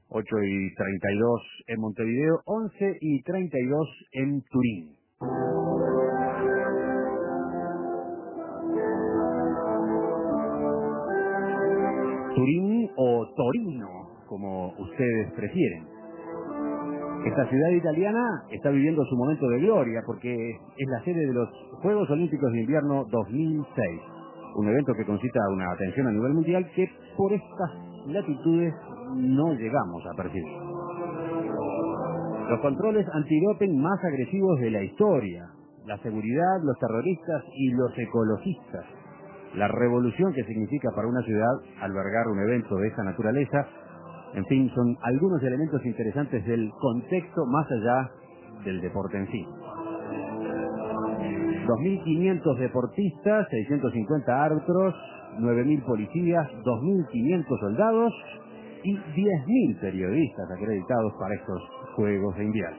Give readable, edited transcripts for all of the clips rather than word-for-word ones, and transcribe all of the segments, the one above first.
8:32 en Montevideo, 11:32 en Turín. Turín o Torino, como ustedes prefieren. Esta ciudad italiana está viviendo su momento de gloria porque es la sede de los Juegos Olímpicos de Invierno 2006, un evento que concita una atención a nivel mundial que por estas latitudes no llegamos a percibir. Los controles antidoping más agresivos de la historia, la seguridad, los terroristas y los ecologistas, la revolución que significa para una ciudad albergar un evento de esa naturaleza. En fin, son algunos elementos interesantes del contexto más allá del deporte en sí. 2.500 deportistas, 650 árbitros, 9.000 policías, 2.500 soldados y 10.000 periodistas acreditados para estos Juegos de Invierno.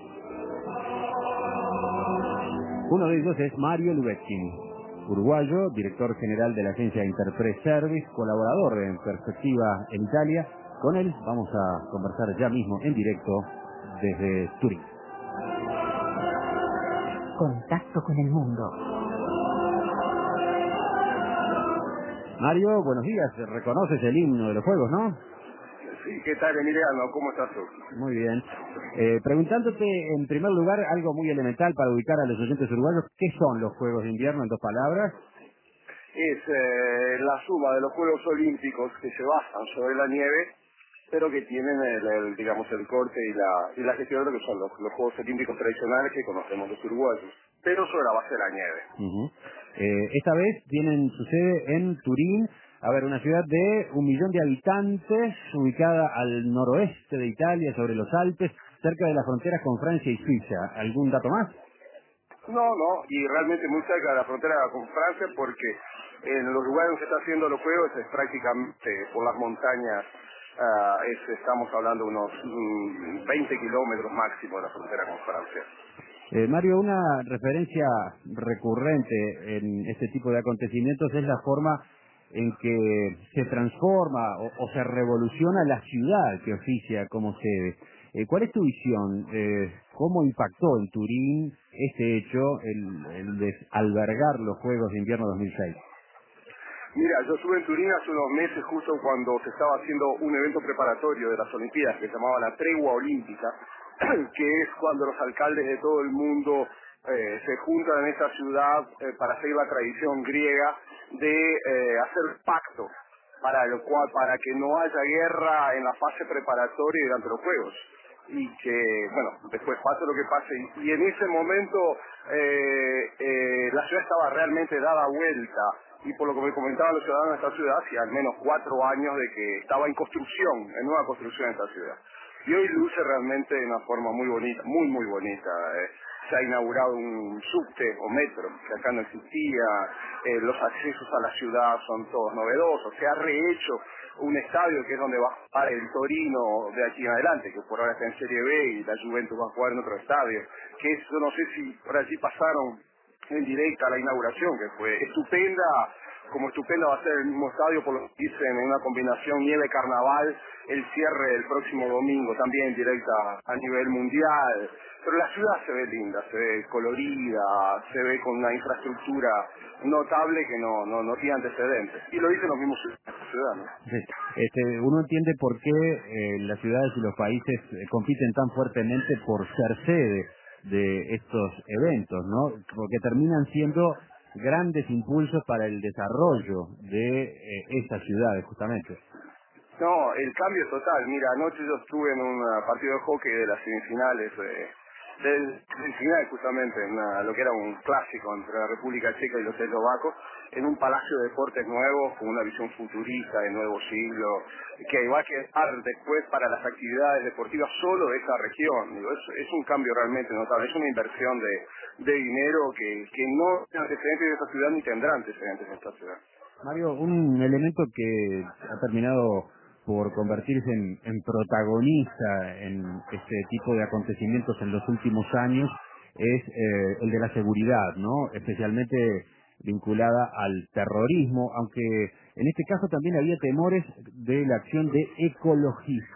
Uno de ellos es Mario Lubeckin, uruguayo, director general de la agencia Interpress Service, colaborador en Perspectiva en Italia. Con él vamos a conversar ya mismo en directo desde Turín. Contacto con el mundo. Mario, buenos días. Reconoces el himno de los Juegos, ¿no? Sí, ¿qué tal, Emiliano? ¿Cómo estás tú? Muy bien. Preguntándote en primer lugar algo muy elemental para ubicar a los oyentes uruguayos, ¿qué son los Juegos de Invierno en dos palabras? Es la suma de los Juegos Olímpicos que se basan sobre la nieve, pero que tienen el corte y la gestión de lo que son los Juegos Olímpicos tradicionales que conocemos los uruguayos, pero sobre la base de la nieve. Esta vez tienen su sede en Turín, una ciudad de 1 millón de habitantes, ubicada al noroeste de Italia, sobre los Alpes, cerca de las fronteras con Francia y Suiza. ¿Algún dato más? No, y realmente muy cerca de la frontera con Francia, porque en los lugares donde se está haciendo los Juegos es prácticamente por las montañas. Estamos hablando de unos 20 kilómetros máximo de la frontera con Francia. Mario, una referencia recurrente en este tipo de acontecimientos es la forma en que se transforma o se revoluciona la ciudad que oficia como sede. ¿Cuál es tu visión? ¿Cómo impactó en Turín este hecho, el de albergar los Juegos de Invierno 2006? Mira, yo estuve en Turín hace unos meses justo cuando se estaba haciendo un evento preparatorio de las Olimpiadas que se llamaba la Tregua Olímpica, que es cuando los alcaldes de todo el mundo se juntan en esa ciudad para seguir la tradición griega de hacer pacto para que no haya guerra en la fase preparatoria y durante los Juegos. Y que, después pase lo que pase. Y en ese momento la ciudad estaba realmente dada vuelta. Y por lo que me comentaban los ciudadanos de esta ciudad, hacía al menos 4 años de que estaba en nueva construcción esta ciudad. Y hoy luce realmente de una forma muy bonita, muy bonita. Se ha inaugurado un subte o metro que acá no existía, los accesos a la ciudad son todos novedosos, se ha rehecho un estadio que es donde va a jugar el Torino de aquí en adelante, que por ahora está en Serie B y la Juventus va a jugar en otro estadio, que es, yo no sé si por allí pasaron en directa a la inauguración, que fue estupenda, como estupenda va a ser el mismo estadio, por lo que dicen, en una combinación nieve-carnaval, el cierre el próximo domingo, también en directa a nivel mundial. Pero la ciudad se ve linda, se ve colorida, se ve con una infraestructura notable que no tiene antecedentes. Y lo dicen los mismos ciudadanos. Sí. Uno entiende por qué las ciudades y los países compiten tan fuertemente por ser sede de estos eventos, ¿no? Porque terminan siendo grandes impulsos para el desarrollo de estas ciudades, justamente. No, el cambio es total. Mira, anoche yo estuve en un partido de hockey de las semifinales, del final justamente, en lo que era un clásico entre la República Checa y los eslovacos, en un palacio de deportes nuevo, con una visión futurista de nuevo siglo, que va a quedar después para las actividades deportivas solo de esa región. Digo, es un cambio realmente notable, es una inversión de dinero que no tiene antecedentes de esta ciudad ni tendrá antecedentes en esta ciudad. Mario, un elemento que ha terminado por convertirse en protagonista en este tipo de acontecimientos en los últimos años es el de la seguridad, ¿no? Especialmente vinculada al terrorismo, aunque en este caso también había temores de la acción de ecologistas.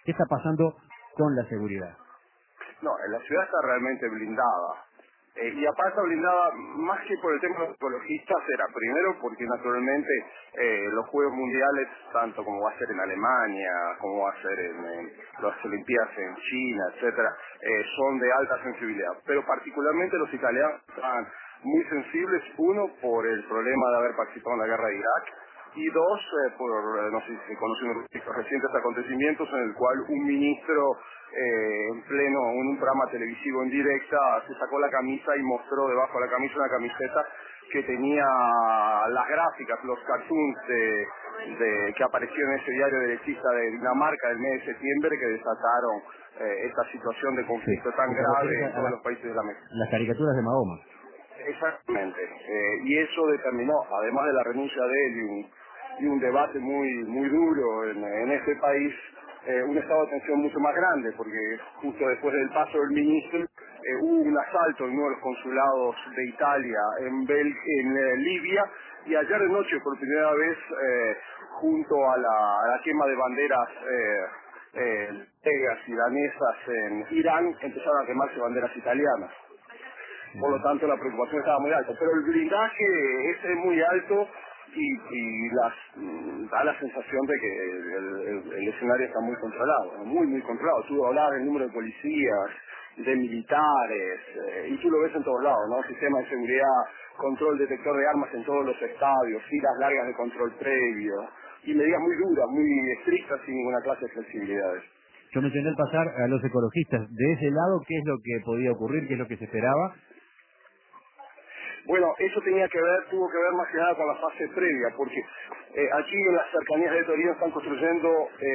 ¿Qué está pasando con la seguridad? No, la ciudad está realmente blindada. Y aparte está blindada más que por el tema de los ecologistas, era primero porque naturalmente los Juegos Mundiales, tanto como va a ser en Alemania, como va a ser en las Olimpiadas en China, etcétera, son de alta sensibilidad. Pero particularmente los italianos están muy sensibles, uno, por el problema de haber participado en la guerra de Irak, y dos, por, no sé si se conocen los recientes acontecimientos en el cual un ministro en un programa televisivo en directa se sacó la camisa y mostró debajo de la camisa una camiseta que tenía las gráficas, los cartoons que aparecieron en ese diario derechista de Dinamarca del mes de septiembre que desataron esta situación de conflicto tan grave en todos los países de la mesa. Las caricaturas de Mahoma. Exactamente, y eso determinó, además de la renuncia de él y un debate muy duro en este país, un estado de tensión mucho más grande, porque justo después del paso del ministro hubo un asalto en uno de los consulados de Italia en Libia, y ayer de noche por primera vez junto a la quema de banderas pegas y danesas en Irán empezaron a quemarse banderas italianas. Por lo tanto la preocupación estaba muy alta, pero el blindaje es muy alto y da la sensación de que el escenario está muy controlado, muy controlado. Tú hablas del número de policías, de militares, y tú lo ves en todos lados, ¿no? Sistema de seguridad, control detector de armas en todos los estadios, filas largas de control previo, y medidas muy duras, muy estrictas, sin ninguna clase de flexibilidades. Yo mencioné al pasar a los ecologistas. De ese lado, ¿qué es lo que podía ocurrir? ¿Qué es lo que se esperaba? Bueno, eso tuvo que ver más que nada con la fase previa, porque aquí en las cercanías de Torino están construyendo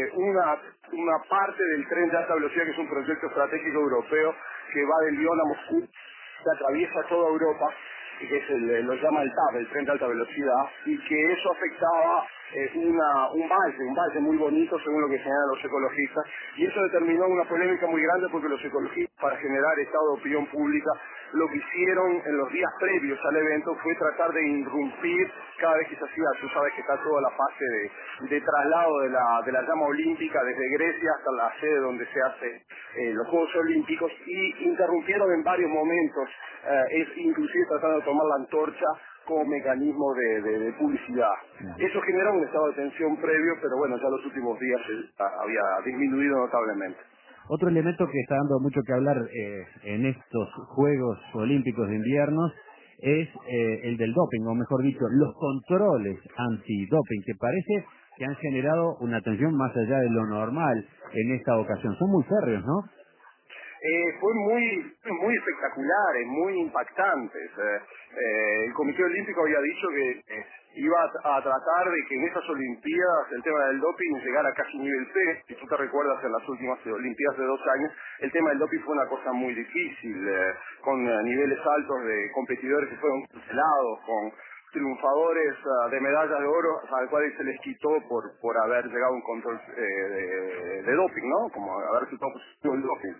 una parte del tren de alta velocidad, que es un proyecto estratégico europeo que va de Lyon a Moscú, que atraviesa toda Europa, y que lo llama el TAV, el tren de alta velocidad, y que eso afectaba un valle muy bonito según lo que señalan los ecologistas, y eso determinó una polémica muy grande porque los ecologistas, para generar estado de opinión pública, lo que hicieron en los días previos al evento fue tratar de irrumpir cada vez que se hacía. Tú sabes que está toda la fase de traslado de la llama olímpica desde Grecia hasta la sede donde se hacen los Juegos Olímpicos, y interrumpieron en varios momentos, inclusive tratando de tomar la antorcha como mecanismo de publicidad. Eso generó un estado de tensión previo, pero bueno, ya los últimos días había disminuido notablemente. Otro elemento que está dando mucho que hablar en estos Juegos Olímpicos de Invierno es el del doping, o mejor dicho, los controles antidoping, que parece que han generado una tensión más allá de lo normal en esta ocasión. Son muy férreos, ¿no? Fue muy espectaculares, muy impactantes. El Comité Olímpico había dicho que iba a tratar de que en esas Olimpiadas el tema del doping llegara a casi nivel C. Si tú te recuerdas, en las últimas Olimpiadas de 2 años, el tema del doping fue una cosa muy difícil, con niveles altos de competidores que fueron cancelados, con triunfadores de medallas de oro al cual se les quitó por haber llegado a un control de doping, ¿no? Como haber quitado positivo el doping.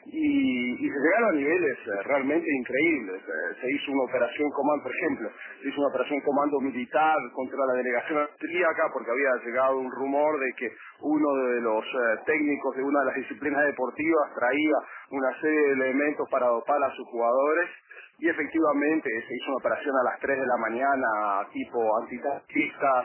Y se llegaron a niveles realmente increíbles. Se hizo una operación comando, por ejemplo, se hizo una operación comando militar contra la delegación austríaca porque había llegado un rumor de que uno de los técnicos de una de las disciplinas deportivas traía una serie de elementos para dopar a sus jugadores. Y efectivamente se hizo una operación a las 3 de la mañana, tipo antitaxistas.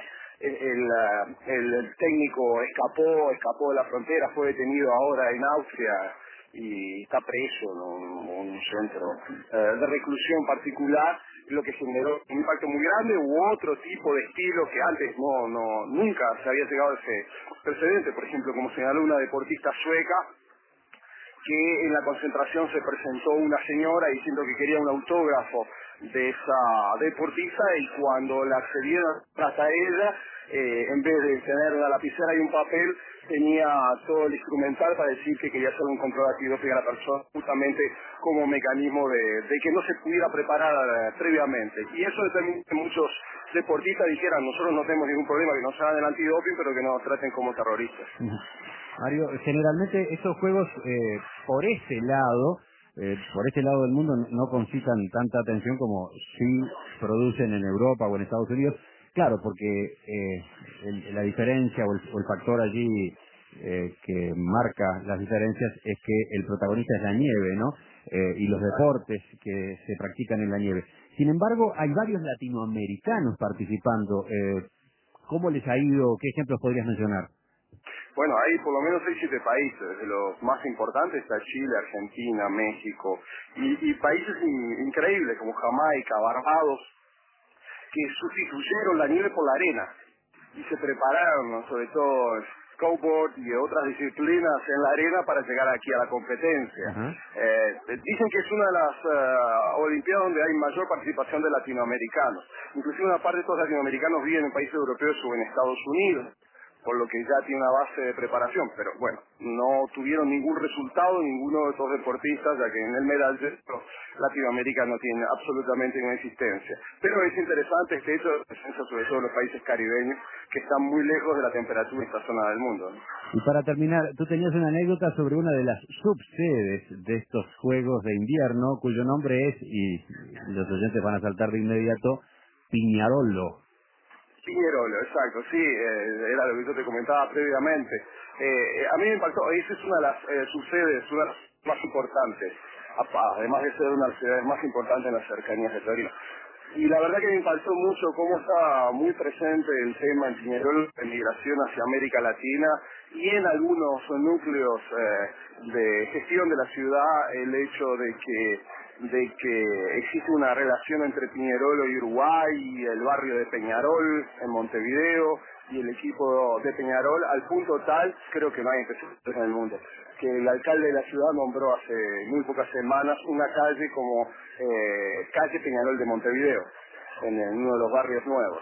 El técnico escapó de la frontera, fue detenido ahora en Austria y está preso en un centro de reclusión particular, lo que generó un impacto muy grande. Hubo otro tipo de estilo que antes nunca se había llegado a ese precedente, por ejemplo, como señaló una deportista sueca, que en la concentración se presentó una señora diciendo que quería un autógrafo de esa deportista, y cuando la accedieron hasta ella, en vez de tener una lapicera y un papel, tenía todo el instrumental para decir que quería hacer un control antidoping a la persona, justamente como mecanismo de que no se pudiera preparar previamente. Y eso determinó que muchos deportistas dijeran: nosotros no tenemos ningún problema que nos hagan el antidoping, pero que nos traten como terroristas. Mario, generalmente estos juegos por este lado del mundo no concitan tanta atención como si producen en Europa o en Estados Unidos. Claro, porque la diferencia o el factor allí que marca las diferencias es que el protagonista es la nieve, ¿no? Y los deportes que se practican en la nieve. Sin embargo, hay varios latinoamericanos participando. ¿Cómo les ha ido? ¿Qué ejemplos podrías mencionar? Bueno, hay por lo menos 6-7 países, de los más importantes está Chile, Argentina, México, y países increíbles como Jamaica, Barbados, que sustituyeron la nieve por la arena y se prepararon, ¿no? Sobre todo snowboard y otras disciplinas en la arena para llegar aquí a la competencia. Dicen que es una de las Olimpiadas donde hay mayor participación de latinoamericanos. Inclusive una parte de estos latinoamericanos viven en países europeos o en Estados Unidos, por lo que ya tiene una base de preparación, pero bueno, no tuvieron ningún resultado ninguno de estos deportistas, ya que en el medallero Latinoamérica no tiene absolutamente ninguna existencia. Pero es interesante este hecho de presencia sobre todo de los países caribeños, que están muy lejos de la temperatura de esta zona del mundo, ¿no? Y para terminar, tú tenías una anécdota sobre una de las subsedes de estos Juegos de Invierno, cuyo nombre es, y los oyentes van a saltar de inmediato, Piñarolo. Piñarolo, exacto, sí, era lo que yo te comentaba previamente. A mí me impactó, esa es una de las subsedes, una de las más importantes, además de ser una de las ciudades más importantes en las cercanías de Torino. Y la verdad que me impactó mucho cómo está muy presente el tema en Piñarol, de migración hacia América Latina, y en algunos núcleos de gestión de la ciudad, el hecho de que existe una relación entre Piñarol y Uruguay y el barrio de Peñarol en Montevideo y el equipo de Peñarol, al punto tal, creo que no hay antecedentes en el mundo, que el alcalde de la ciudad nombró hace muy pocas semanas una calle como calle Peñarol de Montevideo, en uno de los barrios nuevos.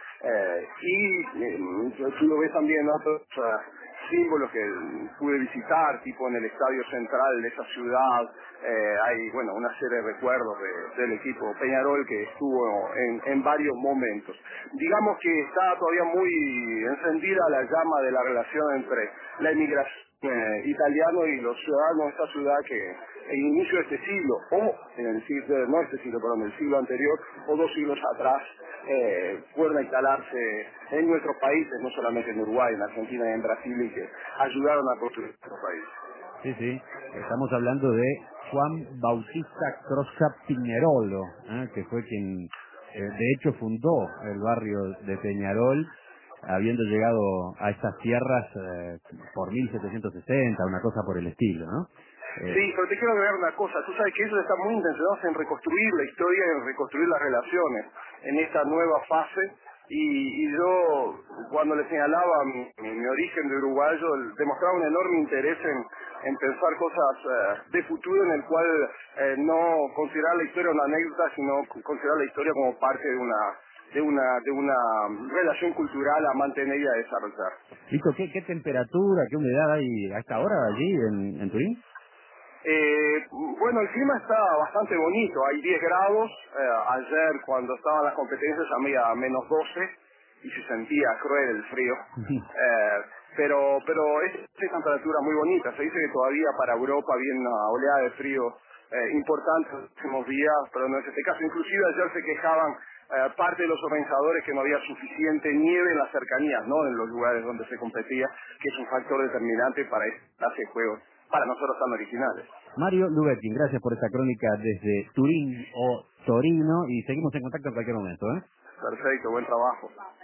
Tú lo ves también en otros símbolos que pude visitar, tipo en el estadio central de esa ciudad, hay bueno una serie de recuerdos del equipo Peñarol que estuvo en varios momentos. Digamos que está todavía muy encendida la llama de la relación entre la emigración italiano y los ciudadanos de esta ciudad que en el inicio de este siglo, o en el siglo, no este siglo, perdón, el siglo anterior, o 2 siglos atrás, fueron a instalarse en nuestros países, no solamente en Uruguay, en Argentina y en Brasil, y que ayudaron a construir nuestro país. Sí, sí, estamos hablando de Juan Bautista Crozza Piñarolo, que fue quien de hecho fundó el barrio de Peñarol, habiendo llegado a estas tierras por 1760, una cosa por el estilo, ¿no? Sí, pero te quiero agregar una cosa. Tú sabes que ellos están muy intencionados en reconstruir la historia, en reconstruir las relaciones en esta nueva fase. Y yo, cuando le señalaba mi origen de uruguayo, demostraba un enorme interés en pensar cosas de futuro, en el cual no considerar la historia una anécdota, sino considerar la historia como parte de una relación cultural a mantener y a desarrollar. Listo, ¿qué temperatura, qué humedad hay a esta hora allí en Turín? Bueno, el clima está bastante bonito, hay 10 grados, ayer cuando estaban las competencias había -12 y se sentía cruel el frío, pero es una temperatura muy bonita. Se dice que todavía para Europa viene una oleada de frío importante en los últimos días, pero no es este caso. Inclusive ayer se quejaban parte de los organizadores que no había suficiente nieve en las cercanías, no en los lugares donde se competía, que es un factor determinante para esta clase de juegos, para nosotros tan originales. Mario Lubetkin, gracias por esta crónica desde Turín o Torino y seguimos en contacto en cualquier momento, ¿eh? Perfecto, buen trabajo.